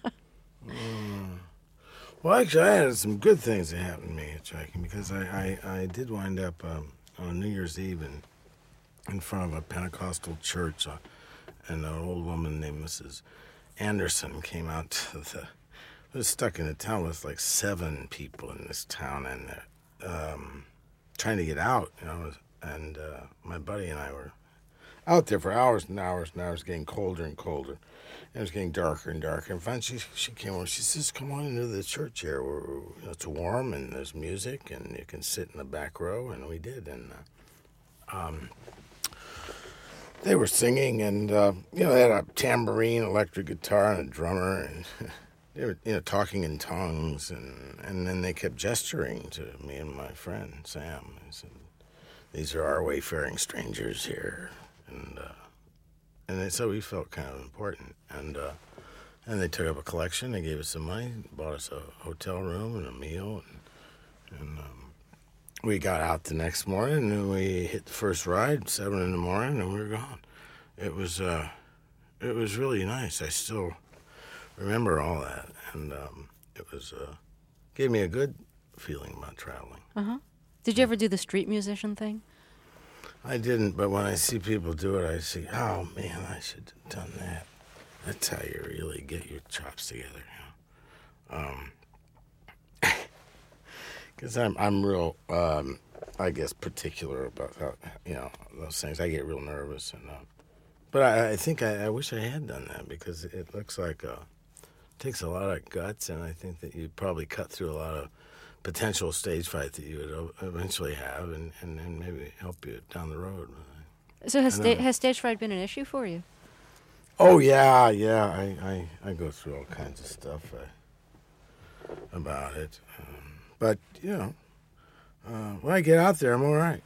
well, actually, I had some good things that happened to me hitchhiking, because I, I, I did wind up um, on New Year's Eve in, in front of a Pentecostal church. Uh, And an old woman named Missus Anderson came out to the... I was stuck in a town with like seven people in this town, and um, trying to get out, you know. And uh, my buddy and I were out there for hours and hours and hours, getting colder and colder. And it was getting darker and darker. And finally, she, she came over. She says, "Come on into the church here. Where, you know, it's warm and there's music, and you can sit in the back row." And we did. And uh, um. They were singing, and, uh, you know, they had a tambourine, electric guitar, and a drummer, and they were, you know, talking in tongues, and, and then they kept gesturing to me and my friend, Sam. They said, "These are our wayfaring strangers here." And uh, and they, so we felt kind of important. And uh, and they took up a collection, they gave us some money, bought us a hotel room and a meal, and, and um, we got out the next morning, and we hit the first ride, seven in the morning, and we were gone. It was, uh, it was really nice. I still remember all that, and um, it was, uh, gave me a good feeling about traveling. Uh-huh. Did you ever do the street musician thing? I didn't, but when I see people do it, I see, oh, man, I should have done that. That's how you really get your chops together, you know. Um... Because I'm, I'm real, um, I guess, particular about how, you know, those things. I get real nervous. and uh, But I, I think I, I wish I had done that, because it looks like uh, it takes a lot of guts, and I think that you'd probably cut through a lot of potential stage fright that you would eventually have, and, and, and maybe help you down the road. So has, sta- has stage fright been an issue for you? Oh, yeah, yeah. I, I, I go through all kinds of stuff uh, about it. Um, But, you know, uh, when I get out there, I'm all right.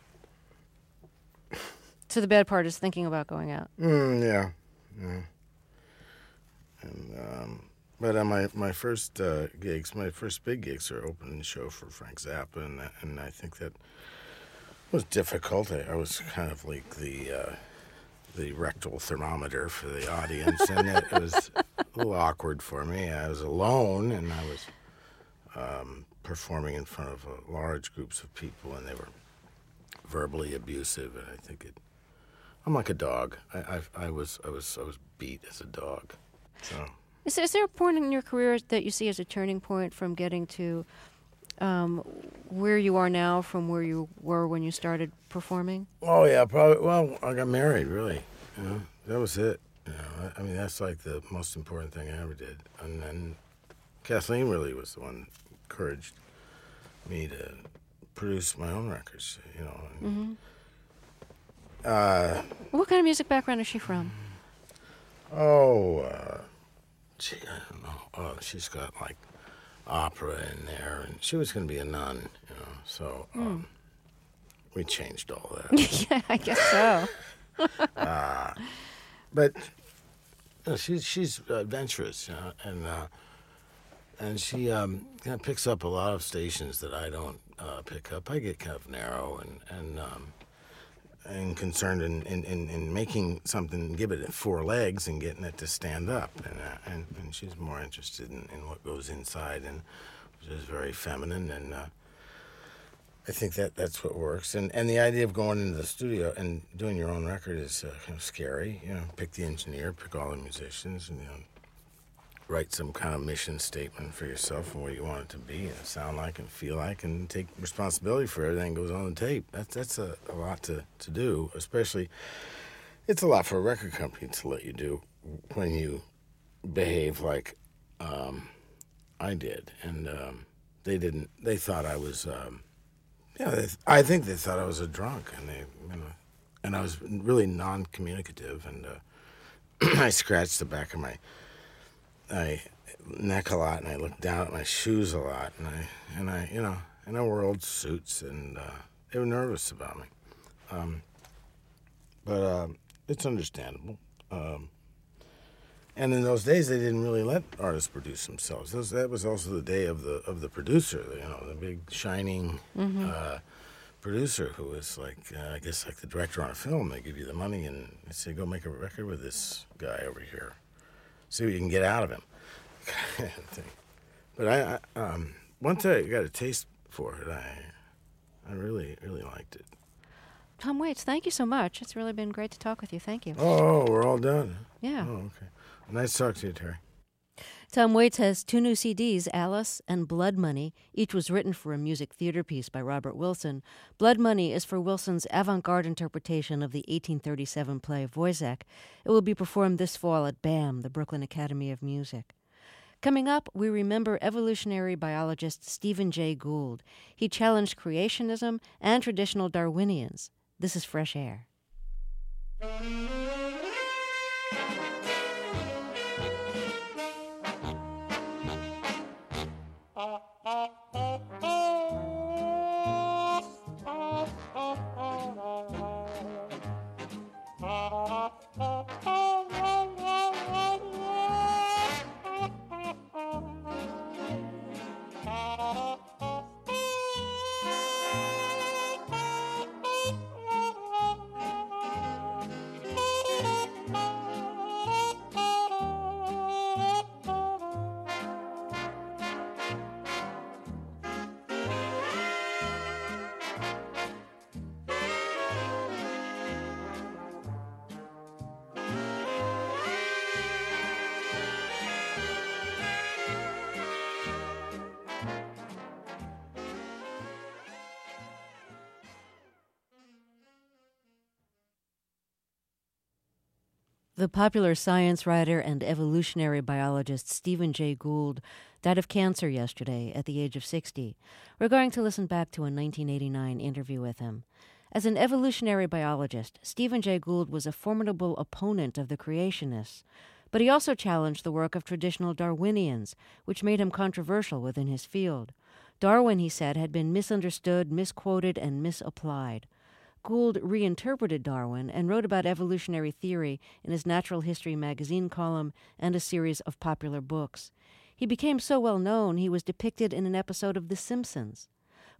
So the bad part is thinking about going out. Mm, yeah, yeah. And, um, but uh, my, my first uh, gigs, my first big gigs are opening the show for Frank Zappa, and, and I think that was difficult. I, I was kind of like the uh, the rectal thermometer for the audience, and it, it was a little awkward for me. I was alone, and I was um, performing in front of uh, large groups of people, and they were verbally abusive, and I think it. I'm like a dog. I, I, I was I was I was beat as a dog. So. Is, is there a point in your career that you see as a turning point from getting to um, where you are now from where you were when you started performing? Oh yeah, probably. Well, I got married. Really, you know, that was it. You know, I, I mean, that's like the most important thing I ever did. And then Kathleen really was the one who encouraged me to produce my own records. You know. And, mm-hmm. uh, what kind of music background is she from? Oh, uh, gee, I don't know. Oh, she's got like opera in there, and she was going to be a nun, you know. So um, mm. we changed all that. Yeah, I guess so. uh, but you know, she's she's adventurous, you know, and uh, and she um, kind of picks up a lot of stations that I don't uh, pick up. I get kind of narrow and and. Um, and concerned in, in, in, in making something, give it four legs and getting it to stand up. And uh, and, and she's more interested in, in what goes inside, and which is very feminine. And uh, I think that that's what works. And and the idea of going into the studio and doing your own record is uh, kind of scary. You know, pick the engineer, pick all the musicians, and you know, write some kind of mission statement for yourself and what you want it to be and sound like and feel like, and take responsibility for everything that goes on the tape. That's that's a, a lot to, to do, especially, it's a lot for a record company to let you do when you behave like um, I did. And um, they didn't, they thought I was, um, yeah, they, I think they thought I was a drunk, and they, you know, and I was really non-communicative, and uh, I scratched the back of my I neck a lot, and I looked down at my shoes a lot, and I, and I, you know, and I wore old suits, and uh, they were nervous about me. Um, but uh, it's understandable. Um, and in those days, they didn't really let artists produce themselves. Those, that was also the day of the of the producer, you know, the big shining mm-hmm. uh, producer who was like, uh, I guess, like the director on a film. They give you the money and they say, go make a record with this guy over here. See what you can get out of him. But I, I um, once I got a taste for it, I, I really, really liked it. Tom Waits, thank you so much. It's really been great to talk with you. Thank you. Oh, we're all done. Yeah. Oh, okay. Nice to talk to you, Terry. Tom Waits has two new C Ds, Alice and Blood Money. Each was written for a music theater piece by Robert Wilson. Blood Money is for Wilson's avant-garde interpretation of the eighteen thirty-seven play Wojciech. It will be performed this fall at BAM, the Brooklyn Academy of Music. Coming up, we remember evolutionary biologist Stephen Jay Gould. He challenged creationism and traditional Darwinians. This is Fresh Air. The popular science writer and evolutionary biologist Stephen Jay Gould died of cancer yesterday at the age of sixty. We're going to listen back to a nineteen eighty-nine interview with him. As an evolutionary biologist, Stephen Jay Gould was a formidable opponent of the creationists, but he also challenged the work of traditional Darwinians, which made him controversial within his field. Darwin, he said, had been misunderstood, misquoted, and misapplied. Gould reinterpreted Darwin and wrote about evolutionary theory in his Natural History magazine column and a series of popular books. He became so well known he was depicted in an episode of The Simpsons.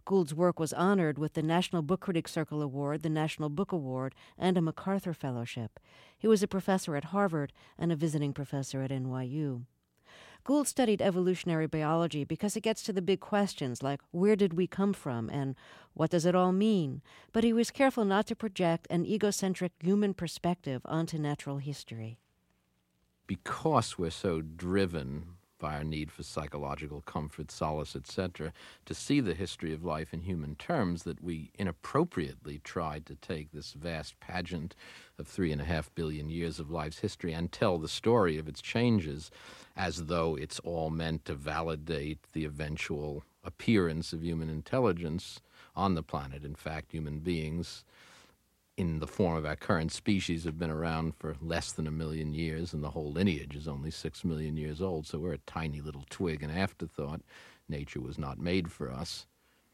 Gould's work was honored with the National Book Critics Circle Award, the National Book Award, and a MacArthur Fellowship. He was a professor at Harvard and a visiting professor at N Y U. Gould studied evolutionary biology because it gets to the big questions like where did we come from and what does it all mean, but he was careful not to project an egocentric human perspective onto natural history. Because we're so driven by our need for psychological comfort, solace, et cetera, to see the history of life in human terms, that we inappropriately tried to take this vast pageant of three and a half billion years of life's history and tell the story of its changes as though it's all meant to validate the eventual appearance of human intelligence on the planet. In fact, human beings in the form of our current species have been around for less than a million years, and the whole lineage is only six million years old, so we're a tiny little twig, an afterthought. Nature was not made for us.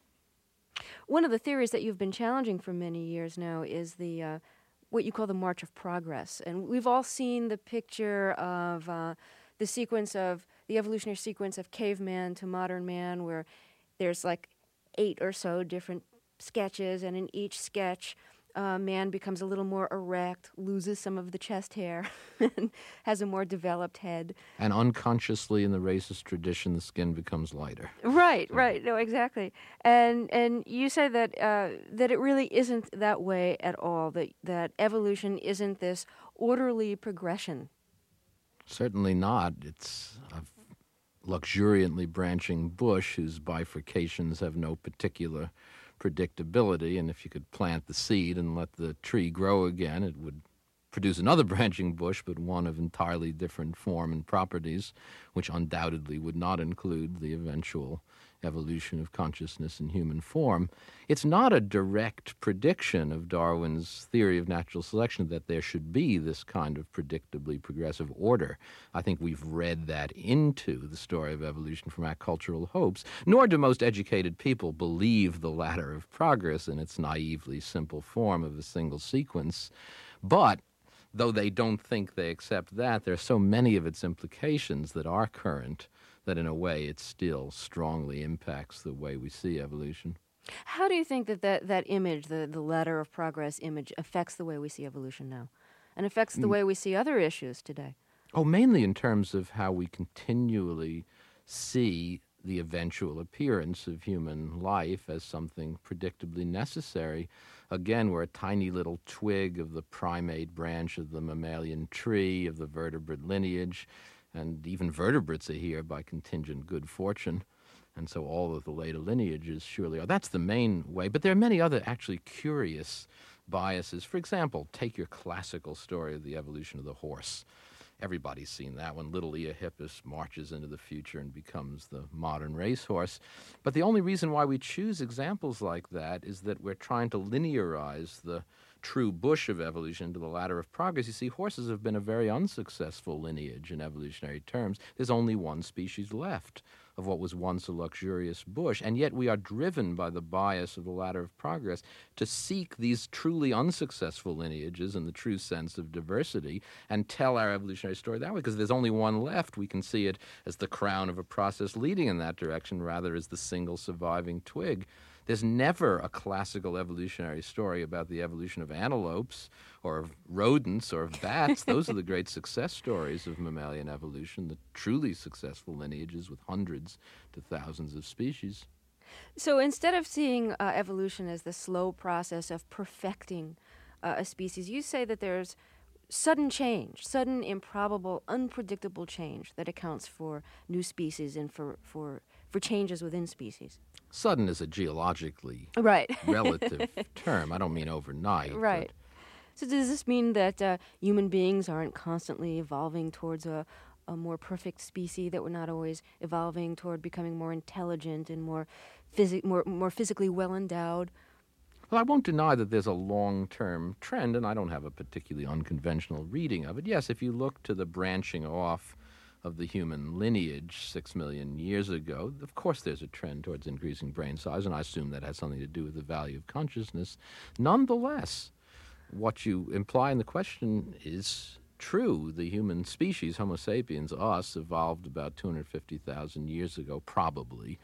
One of the theories that you've been challenging for many years now is the uh, what you call the March of Progress. And we've all seen the picture of uh, the sequence of, the evolutionary sequence of caveman to modern man, where there's like eight or so different sketches, and in each sketch, Uh, man becomes a little more erect, loses some of the chest hair, and has a more developed head. And unconsciously in the racist tradition, the skin becomes lighter. Right, right. No, exactly. And and you say that uh, that it really isn't that way at all, that, that evolution isn't this orderly progression. Certainly not. It's a luxuriantly branching bush whose bifurcations have no particular predictability, and if you could plant the seed and let the tree grow again, it would produce another branching bush, but one of entirely different form and properties, which undoubtedly would not include the eventual evolution of consciousness in human form. It's not a direct prediction of Darwin's theory of natural selection that there should be this kind of predictably progressive order. I think we've read that into the story of evolution from our cultural hopes, nor do most educated people believe the ladder of progress in its naively simple form of a single sequence. But though they don't think they accept that, there are so many of its implications that are current that in a way it still strongly impacts the way we see evolution. How do you think that that, that image, the, the ladder of progress image, affects the way we see evolution now and affects the mm. way we see other issues today? Oh, mainly in terms of how we continually see the eventual appearance of human life as something predictably necessary. Again, we're a tiny little twig of the primate branch of the mammalian tree, of the vertebrate lineage, and even vertebrates are here by contingent good fortune. And so all of the later lineages surely are. That's the main way. But there are many other actually curious biases. For example, take your classical story of the evolution of the horse. Everybody's seen that one. Little Eohippus marches into the future and becomes the modern racehorse. But the only reason why we choose examples like that is that we're trying to linearize the true bush of evolution into the ladder of progress. You see, horses have been a very unsuccessful lineage in evolutionary terms. There's only one species left of what was once a luxurious bush, and yet we are driven by the bias of the ladder of progress to seek these truly unsuccessful lineages in the true sense of diversity and tell our evolutionary story that way, because there's only one left. We can see it as the crown of a process leading in that direction rather as the single surviving twig. There's never a classical evolutionary story about the evolution of antelopes or of rodents or of bats. Those are the great success stories of mammalian evolution, the truly successful lineages with hundreds to thousands of species. So instead of seeing uh, evolution as the slow process of perfecting uh, a species, you say that there's sudden change, sudden, improbable, unpredictable change that accounts for new species and for, for, for changes within species. Sudden is a geologically right. relative term. I don't mean overnight. Right. But so does this mean that uh, human beings aren't constantly evolving towards a, a more perfect species, that we're not always evolving toward becoming more intelligent and more, phys- more, more physically well-endowed? Well, I won't deny that there's a long-term trend, and I don't have a particularly unconventional reading of it. Yes, if you look to the branching off of the human lineage six million years ago, of course there's a trend towards increasing brain size, and I assume that has something to do with the value of consciousness. Nonetheless, what you imply in the question is true. The human species, Homo sapiens, us, evolved about two hundred fifty thousand years ago, probably,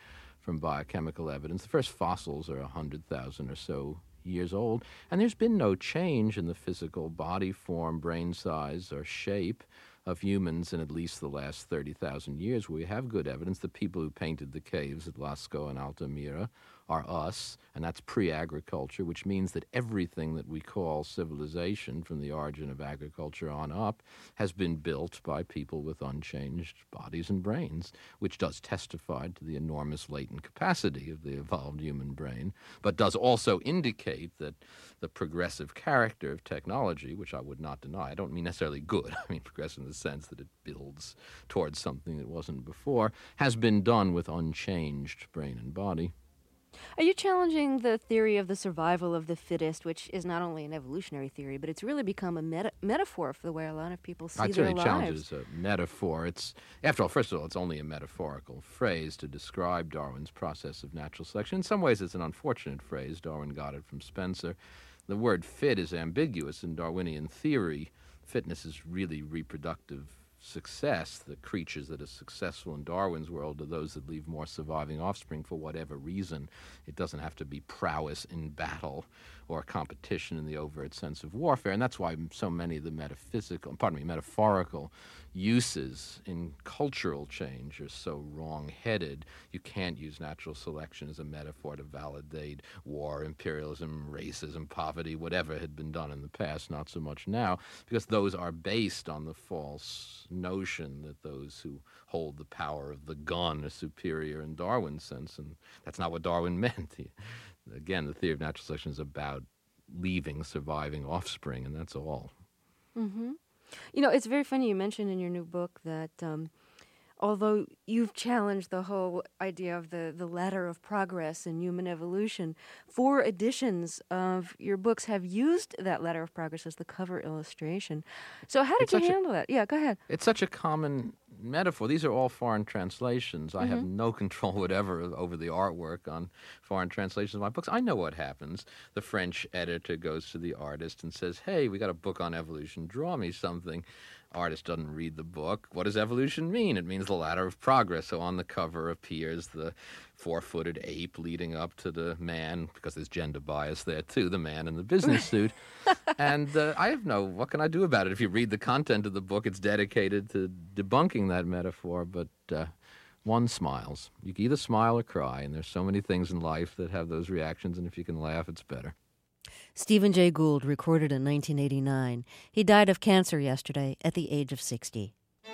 from biochemical evidence. The first fossils are one hundred thousand or so years old, and there's been no change in the physical body form, brain size, or shape of humans in at least the last thirty thousand years. We have good evidence. The people who painted the caves at Lascaux and Altamira are us, and that's pre-agriculture, which means that everything that we call civilization from the origin of agriculture on up has been built by people with unchanged bodies and brains, which does testify to the enormous latent capacity of the evolved human brain, but does also indicate that the progressive character of technology, which I would not deny, I don't mean necessarily good, I mean progressive in the sense that it builds towards something that wasn't before, has been done with unchanged brain and body. Are you challenging the theory of the survival of the fittest, which is not only an evolutionary theory, but it's really become a meta- metaphor for the way a lot of people see I'd their certainly lives? challenge it as a metaphor. It's, after all, first of all, it's only a metaphorical phrase to describe Darwin's process of natural selection. In some ways, it's an unfortunate phrase. Darwin got it from Spencer. The word fit is ambiguous in Darwinian theory. Fitness is really reproductive success. The creatures that are successful in Darwin's world are those that leave more surviving offspring for whatever reason. It doesn't have to be prowess in battle or competition in the overt sense of warfare, and that's why so many of the metaphysical, pardon me, metaphorical uses in cultural change are so wrong-headed. You can't use natural selection as a metaphor to validate war, imperialism, racism, poverty, whatever had been done in the past, not so much now, because those are based on the false notion that those who hold the power of the gun are superior in Darwin's sense, and that's not what Darwin meant. He, again, the theory of natural selection is about leaving surviving offspring, and that's all. Mm-hmm. You know, it's very funny you mentioned in your new book that um, although you've challenged the whole idea of the, the ladder of progress in human evolution, four editions of your books have used that ladder of progress as the cover illustration. So how did It's you such a- handle that? Yeah, go ahead. It's such a common metaphor. These are all foreign translations. I have Mhm. no control whatever over the artwork on foreign translations of my books. I know what happens. The French editor goes to the artist and says, hey, we got a book on evolution. Draw me something. Artist doesn't read the book. What does evolution mean? It means the ladder of progress. So on the cover appears the four-footed ape leading up to the man, because there's gender bias there too, the man in the business suit. And uh, I have no, what can I do about it? If you read the content of the book, it's dedicated to debunking that metaphor, but uh, one smiles. You can either smile or cry, and there's so many things in life that have those reactions, and if you can laugh, it's better. Stephen Jay Gould recorded in nineteen eighty-nine. He died of cancer yesterday at the age of sixty.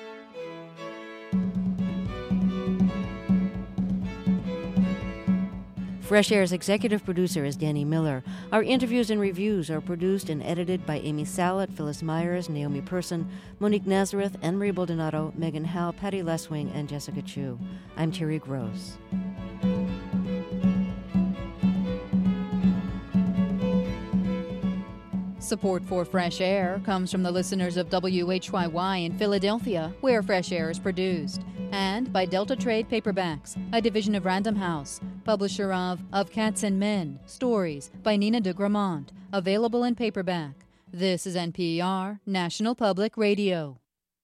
Fresh Air's executive producer is Danny Miller. Our interviews and reviews are produced and edited by Amy Salet, Phyllis Myers, Naomi Person, Monique Nazareth, Anne-Marie Baldonado, Megan Howe, Patty Leswing, and Jessica Chu. I'm Terry Gross. Support for Fresh Air comes from the listeners of W H Y Y in Philadelphia, where Fresh Air is produced, and by Delta Trade Paperbacks, a division of Random House, publisher of Of Cats and Men, Stories by Nina de Gramont, available in paperback. This is N P R, National Public Radio.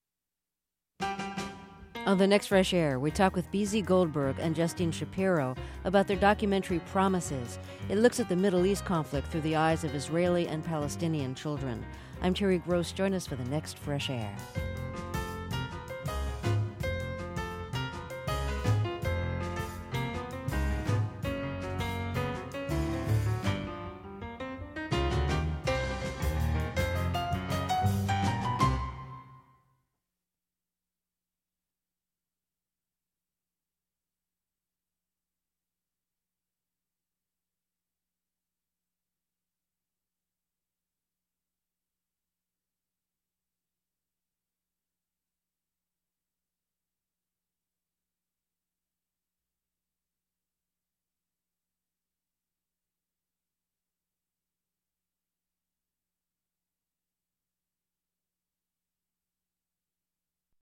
On the next Fresh Air, we talk with B Z Goldberg and Justine Shapiro about their documentary Promises. It looks at the Middle East conflict through the eyes of Israeli and Palestinian children. I'm Terry Gross. Join us for the next Fresh Air.